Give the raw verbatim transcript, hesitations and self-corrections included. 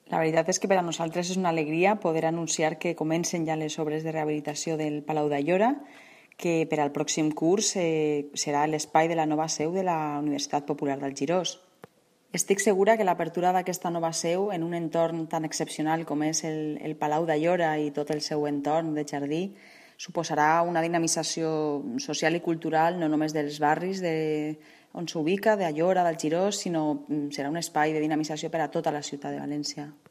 La veritat és que per a nosaltres és una alegria poder anunciar que comencen ja les obres de rehabilitació del Palau d'Aiora, que per al pròxim curs eh, serà l'espai de la nova seu de la Universitat Popular d'Algirós. Estic segura que l'apertura d'aquesta nova seu en un entorn tan excepcional com és el, el Palau d'Aiora i tot el seu entorn de jardí suposarà una dinamització social i cultural no només dels barris de, on s'ubica, d'Aiora, d'Algirós, sinó serà un espai de dinamització per a tota la ciutat de València.